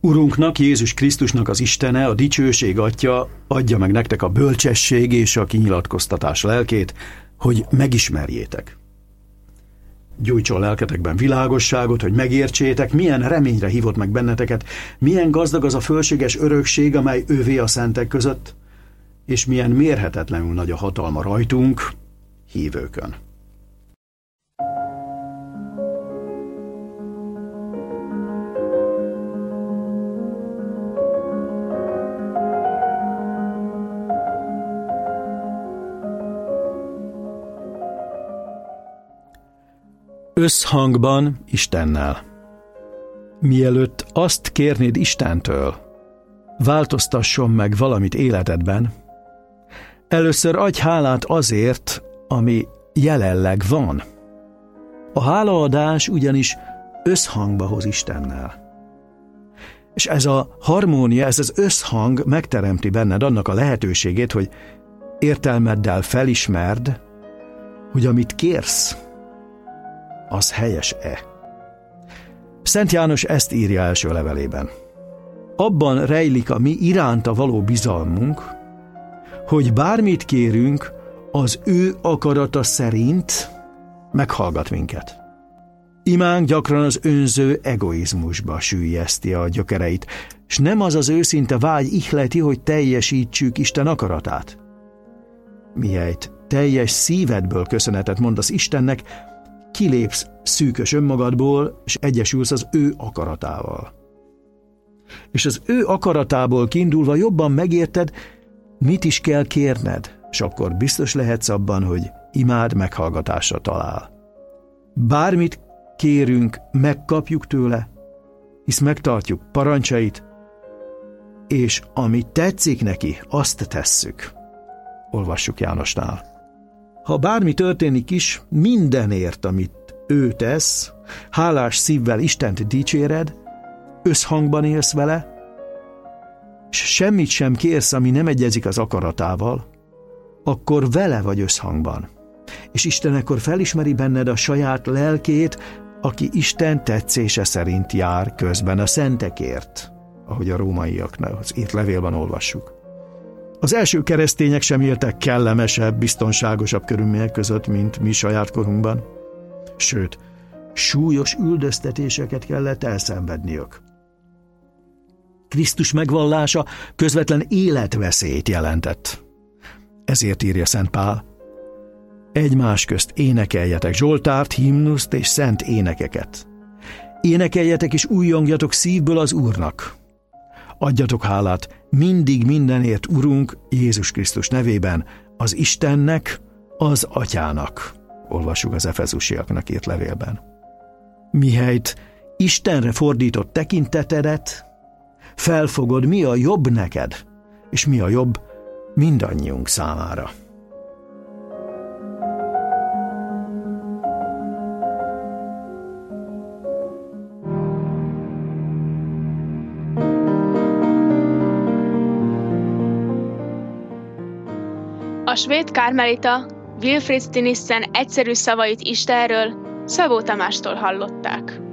Urunknak, Jézus Krisztusnak az Istene, a dicsőség Atya adja meg nektek a bölcsesség és a kinyilatkoztatás lelkét, hogy megismerjétek. Gyújtson lelketekben világosságot, hogy megértsétek, milyen reményre hívott meg benneteket, milyen gazdag az a fölséges örökség, amely ővé a szentek között, és milyen mérhetetlenül nagy a hatalma rajtunk, hívőkön. Összhangban Istennel. Mielőtt azt kérnéd Istentől, változtasson meg valamit életedben, először adj hálát azért, ami jelenleg van. A hálaadás ugyanis összhangba hoz Istennel. És ez a harmónia, ez az összhang megteremti benned annak a lehetőségét, hogy értelmeddel felismerd, hogy amit kérsz, az helyes-e. Szent János ezt írja első levelében. Abban rejlik a mi iránta való bizalmunk, hogy bármit kérünk, az ő akarata szerint meghallgat minket. Imánk gyakran az önző egoizmusba süllyeszti a gyökereit, s nem az az őszinte vágy ihleti, hogy teljesítsük Isten akaratát. Mihelyt teljes szívedből köszönetet mondasz Istennek, kilépsz szűkös önmagadból, és egyesülsz az ő akaratával. És az ő akaratából kiindulva jobban megérted, mit is kell kérned, és akkor biztos lehetsz abban, hogy imád meghallgatásra talál. Bármit kérünk, megkapjuk tőle, hisz megtartjuk parancsait, és ami tetszik neki, azt tesszük. Olvassuk Jánosnál. Ha bármi történik is, mindenért, amit ő tesz, hálás szívvel Istent dicséred, összhangban élsz vele, és semmit sem kérsz, ami nem egyezik az akaratával, akkor vele vagy összhangban. És Isten akkor felismeri benned a saját lelkét, aki Isten tetszése szerint jár közben a szentekért, ahogy a rómaiaknak az írt levélben olvassuk. Az első keresztények sem éltek kellemesebb, biztonságosabb körülmények között, mint mi saját korunkban. Sőt, súlyos üldöztetéseket kellett elszenvedniük. Krisztus megvallása közvetlen életveszélyt jelentett. Ezért írja Szent Pál: egymás közt énekeljetek zsoltárt, himnuszt és szent énekeket. Énekeljetek és újjongjatok szívből az Úrnak. Adjatok hálát mindig mindenért Urunk Jézus Krisztus nevében, az Istennek, az Atyának. Olvassuk az Efezusiaknak írt levélben. Mihelyt Istenre fordított tekintetedet, felfogod, mi a jobb neked, és mi a jobb mindannyiunk számára. A svéd kármelita Wilfrid Stinissen egyszerű szavait Istenről Szabó Tamástól hallották.